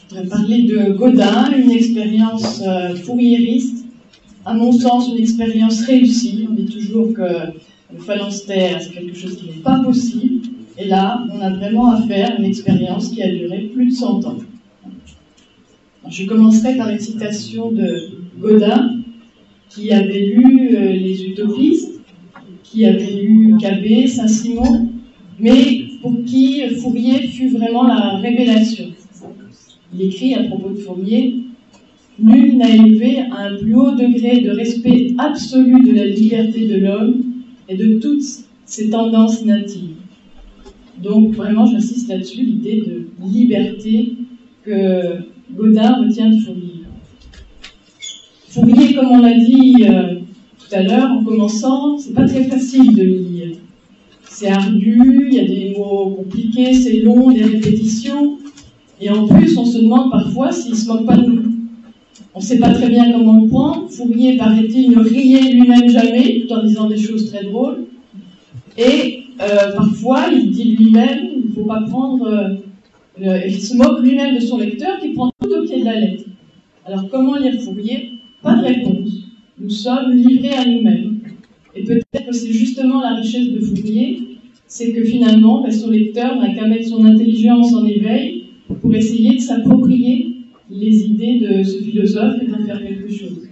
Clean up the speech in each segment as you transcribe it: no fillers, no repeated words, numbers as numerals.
Je voudrais parler de Godin, une expérience fourriériste, à mon sens une expérience réussie. On dit toujours que le phalanstère, c'est quelque chose qui n'est pas possible, et là, on a vraiment à faire une expérience qui a duré plus de 100 ans. Alors, je commencerai par une citation de Godin, qui avait lu les utopistes, qui avait lu Cabet, Saint-Simon, mais pour qui Fourier fut vraiment la révélation. Il écrit à propos de Fourier: « Nul n'a élevé à un plus haut degré de respect absolu de la liberté de l'homme et de toutes ses tendances natives. » Donc vraiment, j'insiste là-dessus, l'idée de liberté que Godin retient de Fourier. Fourier, comme on l'a dit tout à l'heure, en commençant, c'est pas très facile de le lire. C'est ardu, il y a des mots compliqués, c'est long, des répétitions. Et en plus, on se demande parfois s'il ne se moque pas de nous. On ne sait pas très bien comment le prendre. Fourier, paraît-il, ne riait lui-même jamais, tout en disant des choses très drôles. Et parfois, il dit lui-même, il ne faut pas prendre... il se moque lui-même de son lecteur qui prend tout au pied de la lettre. Alors, comment lire Fourier? Pas de réponse. Nous sommes livrés à nous-mêmes. Et peut-être que c'est justement la richesse de Fourier, c'est que finalement, son lecteur n'a qu'à mettre son intelligence en éveil pour essayer de s'approprier les idées de ce philosophe et d'en faire quelque chose.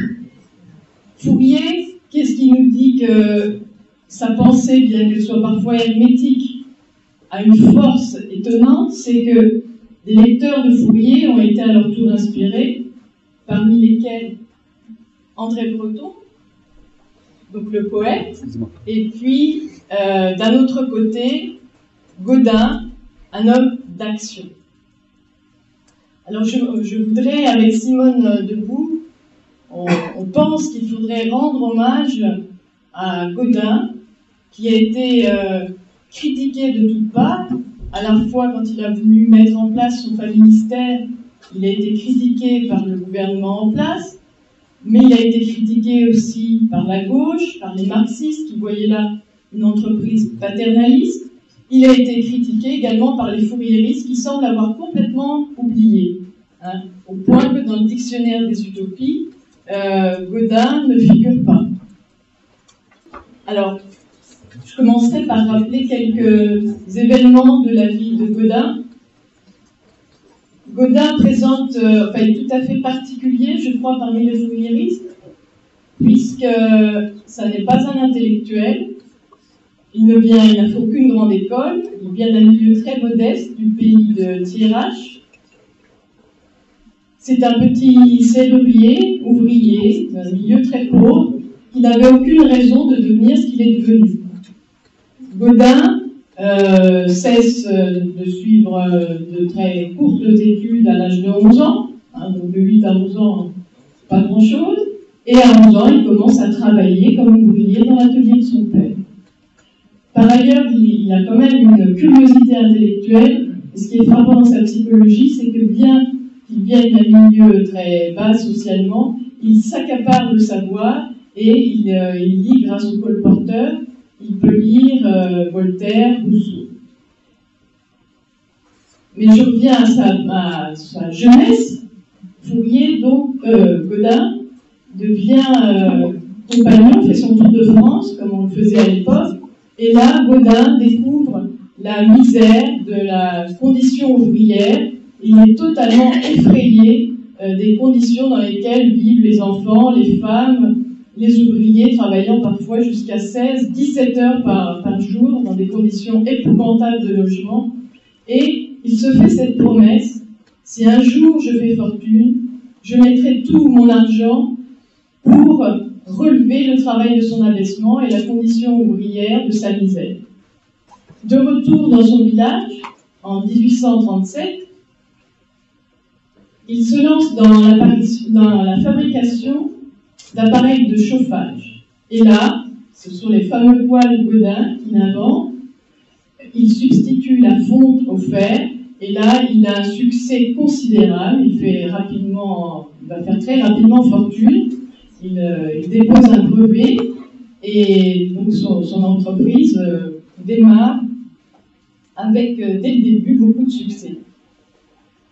Fourier, qu'est-ce qui nous dit que sa pensée, bien qu'elle soit parfois hermétique, a une force étonnante? C'est que des lecteurs de Fourier ont été à leur tour inspirés, parmi lesquels André Breton, donc le poète, et puis d'un autre côté, Godin, un homme d'action. Alors je voudrais, avec Simone Debout, on pense qu'il faudrait rendre hommage à Godin, qui a été critiqué de toutes parts, à la fois quand il a voulu mettre en place son ministère, il a été critiqué par le gouvernement en place, mais il a été critiqué aussi par la gauche, par les marxistes qui voyaient là une entreprise paternaliste. Il a été critiqué également par les fourriéristes qui semblent avoir complètement oublié, au point que dans le dictionnaire des utopies, Godin ne figure pas. Alors, je commencerai par rappeler quelques événements de la vie de Godin. Godin présente, est tout à fait particulier, je crois, parmi les fourriéristes, puisque ça n'est pas un intellectuel. Il n'a fait aucune grande école, il vient d'un milieu très modeste du pays de Thiérache. C'est un petit serrurier, ouvrier, d'un milieu très pauvre, qui n'avait aucune raison de devenir ce qu'il est devenu. Godin cesse de suivre de très courtes études à l'âge de 11 ans, donc de 8 à 11 ans, pas grand-chose, et à 11 ans, il commence à travailler comme ouvrier dans l'atelier de son père. Par ailleurs, il a quand même une curiosité intellectuelle, et ce qui est frappant dans sa psychologie, c'est que bien qu'il vienne d'un milieu très bas socialement, il s'accapare le savoir, et il lit grâce au colporteur. Il peut lire Voltaire, Rousseau. Mais je reviens à sa jeunesse. Fourier, donc, Godin, devient compagnon, fait son tour de France, comme on le faisait à l'époque. Et là, Godin découvre la misère de la condition ouvrière. Il est totalement effrayé des conditions dans lesquelles vivent les enfants, les femmes, les ouvriers travaillant parfois jusqu'à 16-17 heures par jour dans des conditions épouvantables de logement. Et il se fait cette promesse: si un jour je fais fortune, je mettrai tout mon argent pour relever le travail de son abaissement et la condition ouvrière de sa misère. De retour dans son village, en 1837, il se lance dans la fabrication d'appareils de chauffage. Et là, ce sont les fameux poêles Godin qu'il invente. Il substitue la fonte au fer, et là, il a un succès considérable. Il va faire très rapidement fortune. Il dépose un brevet, et donc son entreprise démarre avec, dès le début, beaucoup de succès.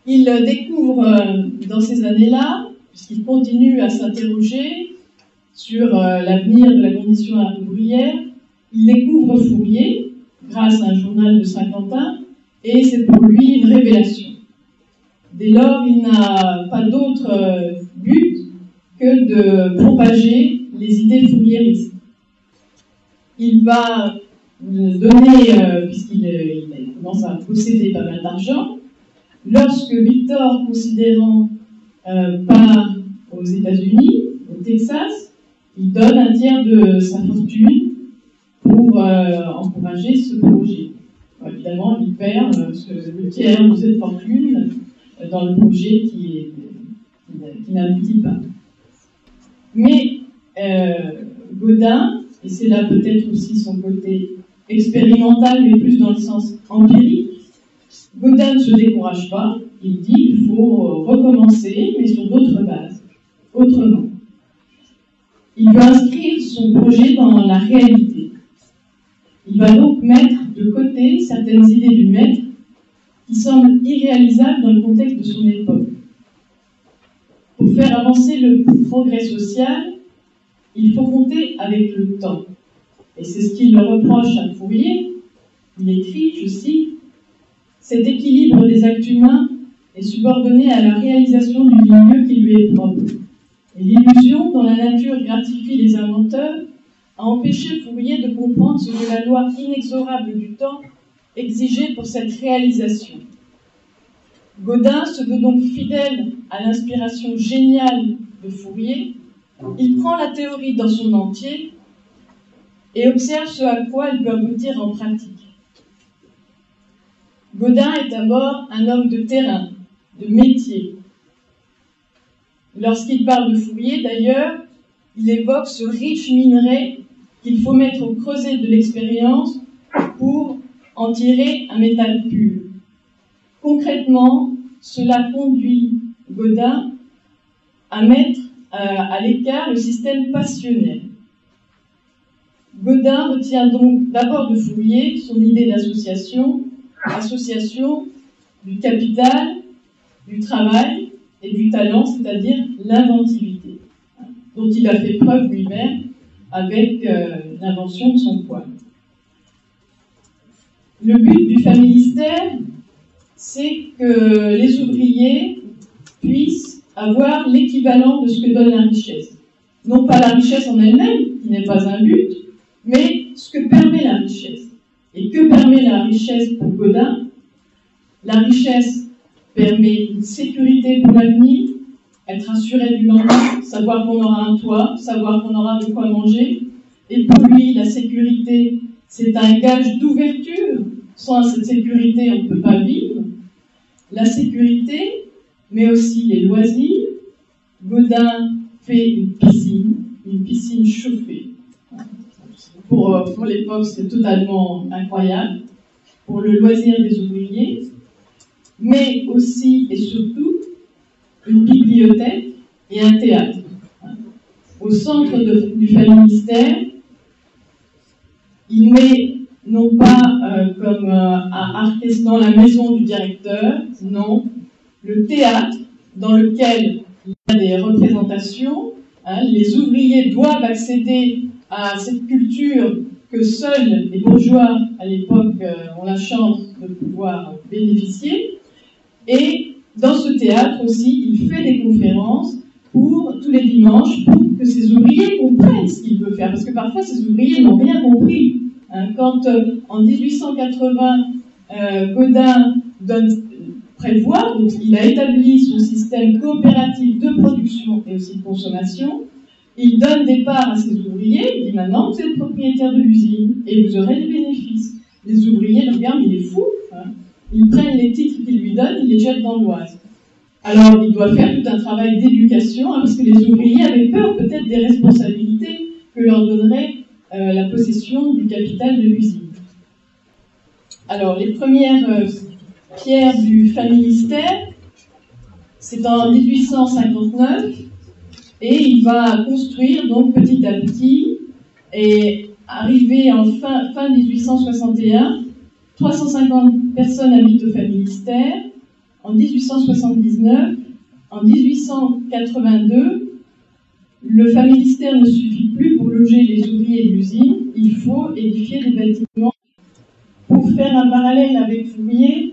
Il découvre dans ces années-là, puisqu'il continue à s'interroger sur l'avenir de la condition ouvrière, il découvre Fourier grâce à un journal de Saint-Quentin, et c'est pour lui une révélation. Dès lors, il n'a pas d'autre but que de propager les idées fouriéristes. Il va donner, puisqu'il commence à posséder pas mal d'argent, lorsque Victor Considérant part aux États-Unis, au Texas, il donne un tiers de sa fortune pour encourager ce projet. Évidemment, il perd le tiers de cette fortune dans le projet qui n'aboutit pas. Mais Gaudin, et c'est là peut-être aussi son côté expérimental, mais plus dans le sens empirique, Gaudin ne se décourage pas, il dit qu'il faut recommencer, mais sur d'autres bases, autrement. Il veut inscrire son projet dans la réalité. Il va donc mettre de côté certaines idées du maître qui semblent irréalisables dans le contexte de son époque. Pour faire avancer le progrès social, il faut compter avec le temps. Et c'est ce qu'il reproche à Fourier. Il écrit, je cite, « Cet équilibre des actes humains est subordonné à la réalisation du milieu qui lui est propre. Et l'illusion dont la nature gratifie les inventeurs a empêché Fourier de comprendre ce que la loi inexorable du temps exigeait pour cette réalisation. Gaudin se veut donc fidèle à l'inspiration géniale de Fourier. Il prend la théorie dans son entier et observe ce à quoi elle peut aboutir en pratique. Gaudin est d'abord un homme de terrain, de métier. Lorsqu'il parle de Fourier, d'ailleurs, il évoque ce riche minerai qu'il faut mettre au creuset de l'expérience pour en tirer un métal pur. Concrètement, cela conduit Gaudin à mettre à l'écart le système passionnel. Gaudin retient donc d'abord de Fourier son idée d'association, association du capital, du travail et du talent, c'est-à-dire l'inventivité, dont il a fait preuve lui-même avec l'invention de son poêle. Le but du familistère, c'est que les ouvriers puissent avoir l'équivalent de ce que donne la richesse. Non pas la richesse en elle-même, qui n'est pas un but, mais ce que permet la richesse. Et que permet la richesse pour Gaudin? La richesse permet une sécurité pour l'avenir, être assuré du lendemain, savoir qu'on aura un toit, savoir qu'on aura de quoi manger. Et pour lui, la sécurité, c'est un gage d'ouverture. Sans cette sécurité, on ne peut pas vivre. La sécurité, mais aussi les loisirs. Gaudin fait une piscine chauffée. Pour l'époque, c'est totalement incroyable. Pour le loisir des ouvriers. Mais aussi et surtout, une bibliothèque et un théâtre. Au centre du familistère, il met non pas comme à Arquestan la maison du directeur, non, le théâtre dans lequel il y a des représentations. Les ouvriers doivent accéder à cette culture que seuls les bourgeois à l'époque ont la chance de pouvoir bénéficier. Et dans ce théâtre aussi, il fait des conférences pour tous les dimanches pour que ces ouvriers comprennent ce qu'il veut faire. Parce que parfois, ces ouvriers n'ont rien compris. Quand en 1880, Gaudin prévoit, donc il a établi son système coopératif de production et aussi de consommation, il donne des parts à ses ouvriers, il dit maintenant vous êtes propriétaire de l'usine et vous aurez des bénéfices. Les ouvriers le regardent, il est fou, ils prennent les titres qu'il lui donne, ils les jettent dans l'Oise. Alors il doit faire tout un travail d'éducation, parce que les ouvriers avaient peur peut-être des responsabilités que leur donnerait la possession du capital de l'usine. Alors les premières pierres du familistère, c'est en 1859, et il va construire donc petit à petit, et arrivé en fin 1861, 350 personnes habitent au familistère. en 1879, en 1882, le familistère ne suffit plus pour loger les ouvriers de l'usine, il faut édifier des bâtiments. Pour faire un parallèle avec Fourier,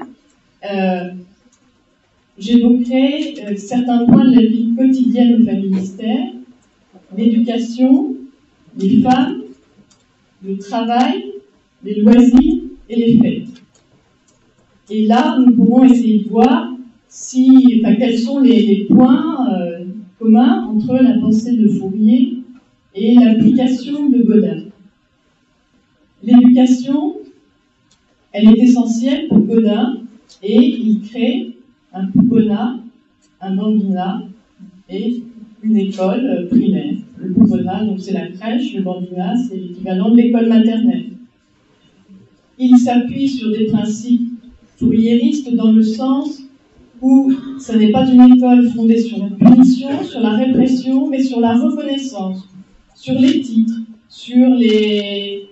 j'évoquerai certains points de la vie quotidienne au familistère, l'éducation, les femmes, le travail, les loisirs et les fêtes. Et là, nous pourrons essayer de voir quels sont les points communs entre la pensée de Fourier et l'application de Godin. L'éducation, elle est essentielle pour Godin et il crée un pouponat, un bambinat et une école primaire. Le pouponat, donc c'est la crèche, le bambinat, c'est l'équivalent de l'école maternelle. Il s'appuie sur des principes fourriéristes dans le sens où ce n'est pas une école fondée sur la punition, sur la répression, mais sur la reconnaissance, sur les titres, sur les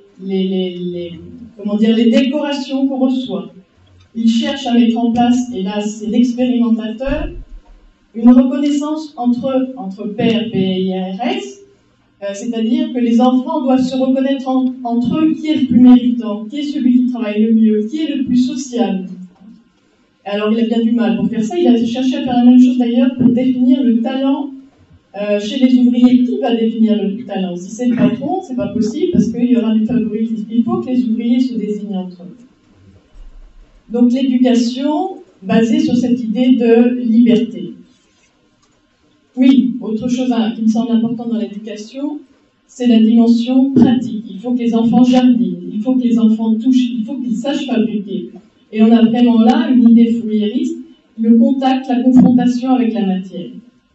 décorations qu'on reçoit. Il cherche à mettre en place, et là c'est l'expérimentateur, une reconnaissance entre pairs, P-I-R-S, c'est-à-dire que les enfants doivent se reconnaître entre eux qui est le plus méritant, qui est celui qui travaille le mieux, qui est le plus sociable. Alors il a bien du mal pour faire ça, il a cherché à faire la même chose d'ailleurs pour définir le talent chez les ouvriers. Qui va définir le talent? Si c'est le patron, c'est pas possible parce qu'il y aura du favoritisme. Il faut que les ouvriers se désignent entre eux. Donc l'éducation basée sur cette idée de liberté. Oui, autre chose qui me semble important dans l'éducation, c'est la dimension pratique. Il faut que les enfants jardinent, il faut que les enfants touchent, il faut qu'ils sachent fabriquer. Et on a vraiment là une idée fourriériste, le contact, la confrontation avec la matière.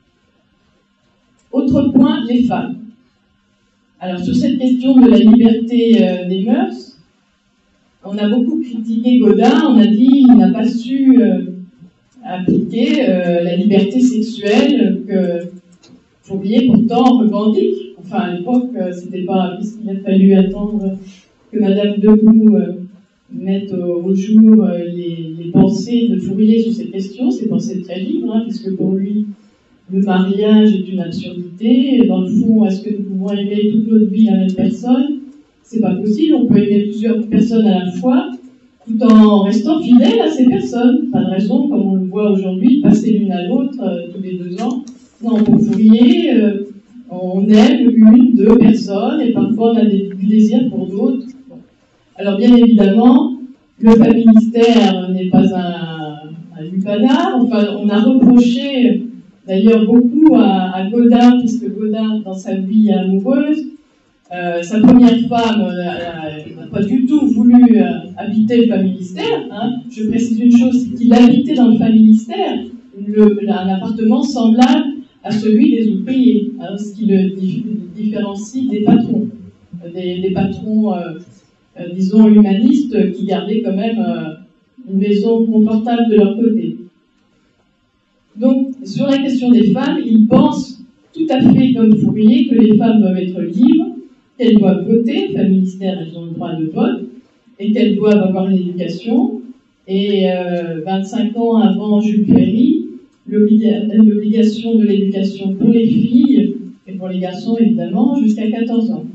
Autre point, les femmes. Alors sur cette question de la liberté des mœurs, on a beaucoup critiqué Godin, on a dit qu'il n'a pas su appliquer la liberté sexuelle que Fourier pourtant revendique. Enfin à l'époque, c'était pas, puisqu'il a fallu attendre que Madame Debout mette au jour les pensées de Fourier sur ces questions, ces pensées très libres, puisque pour lui, le mariage est une absurdité. Dans le fond, est-ce que nous pouvons aimer toute notre vie la même personne? C'est pas possible, on peut aimer plusieurs personnes à la fois, tout en restant fidèle à ces personnes. Pas de raison, comme on le voit aujourd'hui, de passer l'une à l'autre tous les 2 ans. Non, pour Fourier, on aime une, 2 personnes, et parfois on a du désir pour d'autres. Alors bien évidemment, le familistère n'est pas un lupanar. Enfin, on a reproché d'ailleurs beaucoup à Godin, puisque Godin, dans sa vie amoureuse, sa première femme n'a pas du tout voulu habiter le familistère. Je précise une chose, c'est qu'il habitait dans le familistère un appartement semblable à celui des ouvriers, ce qui le différencie des patrons, des patrons disons humanistes, qui gardaient quand même une maison confortable de leur côté. Donc, sur la question des femmes, il pense tout à fait comme Fourier que les femmes doivent être libres, qu'elles doivent voter, le familistère, elles ont le droit de vote, et qu'elles doivent avoir une éducation. Et 25 ans avant Jules Ferry, l'obligation de l'éducation pour les filles, et pour les garçons évidemment, jusqu'à 14 ans.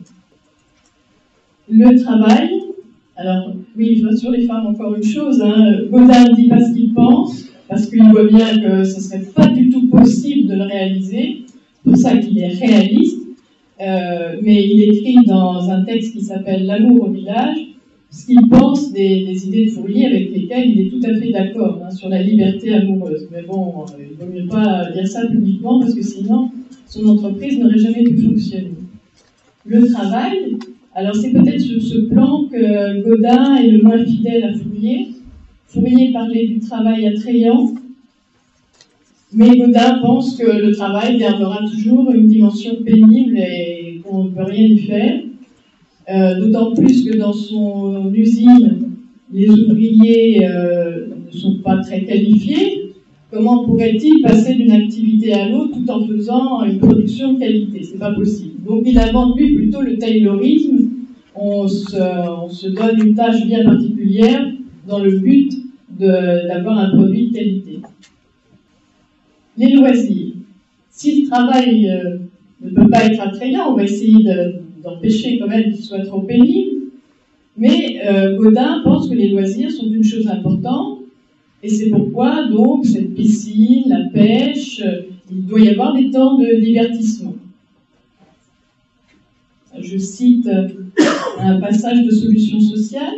Le travail, alors oui, sur les femmes encore une chose, Godin ne dit pas ce qu'il pense, parce qu'il voit bien que ce ne serait pas du tout possible de le réaliser, c'est pour ça qu'il est réaliste, mais il écrit dans un texte qui s'appelle L'amour au village, ce qu'il pense des idées de Fourier avec lesquelles il est tout à fait d'accord, sur la liberté amoureuse. Mais bon, il ne vaut mieux pas dire ça publiquement, parce que sinon, son entreprise n'aurait jamais pu fonctionner. Le travail, alors c'est peut-être sur ce plan que Godin est le moins fidèle à Fourier. Fourier parlait du travail attrayant, mais Godin pense que le travail gardera toujours une dimension pénible et qu'on ne peut rien y faire. D'autant plus que dans son usine, les ouvriers ne sont pas très qualifiés. Comment pourrait-il passer d'une activité à l'autre tout en faisant une production de qualité? C'est pas possible. Donc il invente lui plutôt le taylorisme. On se donne une tâche bien particulière dans le but d'avoir un produit de qualité. Les loisirs. Si le travail ne peut pas être attrayant, on va essayer d'empêcher quand même qu'il soit trop pénible. Mais Gaudin pense que les loisirs sont une chose importante, et c'est pourquoi donc cette piscine, la pêche, il doit y avoir des temps de divertissement. Je cite un passage de Solutions sociales,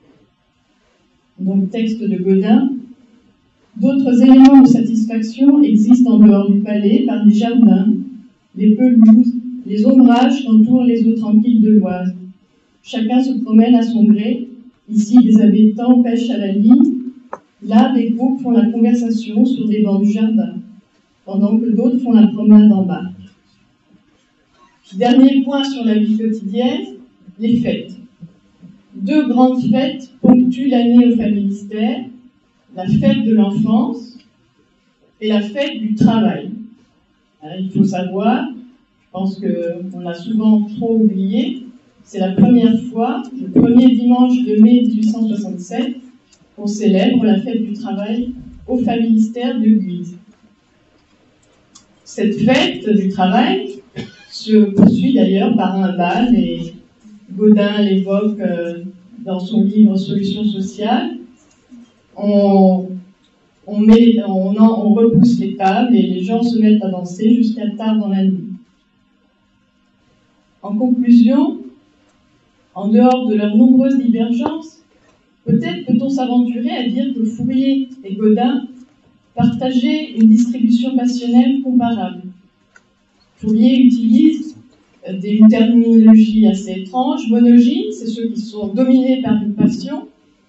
donc texte de Gaudin. D'autres éléments de satisfaction existent en dehors du palais par les jardins, les pelouses, les ombrages qu'entourent les eaux tranquilles de l'Oise. Chacun se promène à son gré. Ici, des habitants pêchent à la ligne. Là, des groupes font la conversation sur des bancs du jardin, pendant que d'autres font la promenade en barque. Dernier point sur la vie quotidienne, les fêtes. 2 grandes fêtes ponctuent l'année au Familistère, la fête de l'enfance et la fête du travail. Alors, il faut savoir, je pense qu'on l'a souvent trop oublié, c'est la première fois, le premier dimanche de mai 1867, qu'on célèbre la fête du travail au Familistère de Guise. Cette fête du travail se poursuit d'ailleurs par un bal, et Gaudin l'évoque dans son livre Solutions sociales. On repousse les tables et les gens se mettent à danser jusqu'à tard dans la nuit. En conclusion, en dehors de leurs nombreuses divergences, peut-être peut-on s'aventurer à dire que Fourier et Gaudin partageaient une distribution passionnelle comparable. Fourier utilise une terminologie assez étrange. Monogyne, c'est ceux qui sont dominés par une passion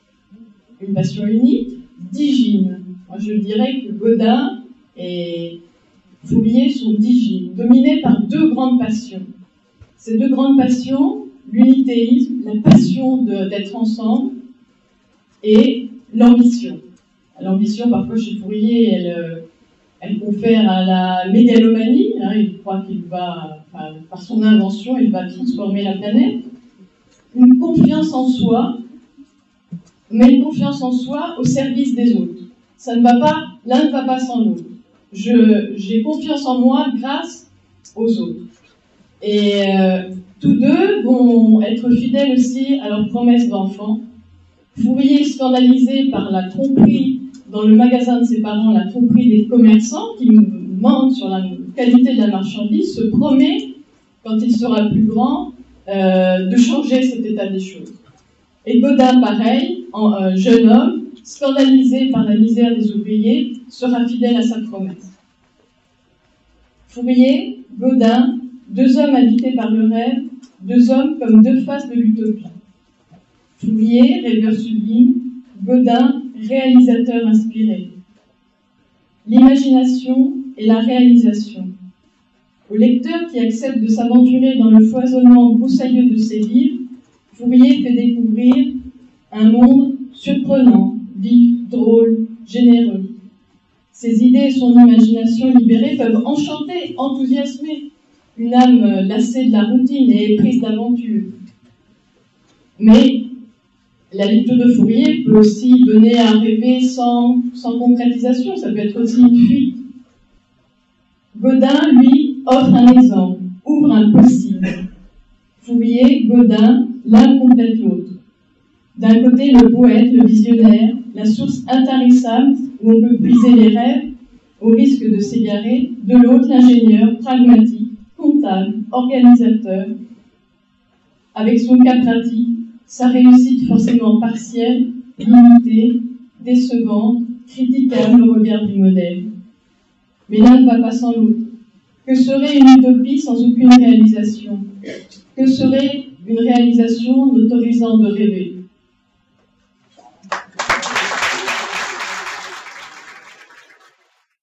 unique. Digyne, moi je dirais que Gaudin et Fourier sont digynes, dominés par 2 grandes passions. Ces 2 grandes passions, l'unitéisme, la passion d'être ensemble, et l'ambition. L'ambition, parfois chez Fourier, elle confère à la mégalomanie. Il croit qu'il va, par son invention, il va transformer la planète. Une confiance en soi, mais une confiance en soi au service des autres. Ça ne va pas, l'un ne va pas sans l'autre. J'ai confiance en moi grâce aux autres. Et tous 2 vont être fidèles aussi à leur promesse d'enfant. Fourier, scandalisé par la tromperie dans le magasin de ses parents, la tromperie des commerçants qui mentent sur la qualité de la marchandise, se promet, quand il sera plus grand, de changer cet état des choses. Et Gaudin, pareil, jeune homme, scandalisé par la misère des ouvriers, sera fidèle à sa promesse. Fourier, Gaudin, 2 hommes habités par le rêve, 2 hommes comme 2 faces de l'utopie. Fourier, rêveur sublime, Gaudin, réalisateur inspiré. L'imagination et la réalisation. Au lecteur qui accepte de s'aventurer dans le foisonnement broussailleux de ses livres, Fourier fait découvrir un monde surprenant, vif, drôle, généreux. Ses idées et son imagination libérée peuvent enchanter, enthousiasmer une âme lassée de la routine et éprise d'aventure. Mais la lecture de Fourier peut aussi donner à rêver sans concrétisation, ça peut être aussi une fuite. Gaudin, lui, offre un exemple, ouvre un possible. Fourier, Gaudin, l'un complète l'autre. D'un côté, le poète, le visionnaire, la source intarissable où on peut puiser les rêves au risque de s'égarer. De l'autre, l'ingénieur, pragmatique, comptable, organisateur, avec son cas pratique, sa réussite forcément partielle, limitée, décevante, critiquable au regard du modèle. Mais l'un ne va pas sans l'autre. Que serait une utopie sans aucune réalisation? Que serait une réalisation n'autorisant de rêver?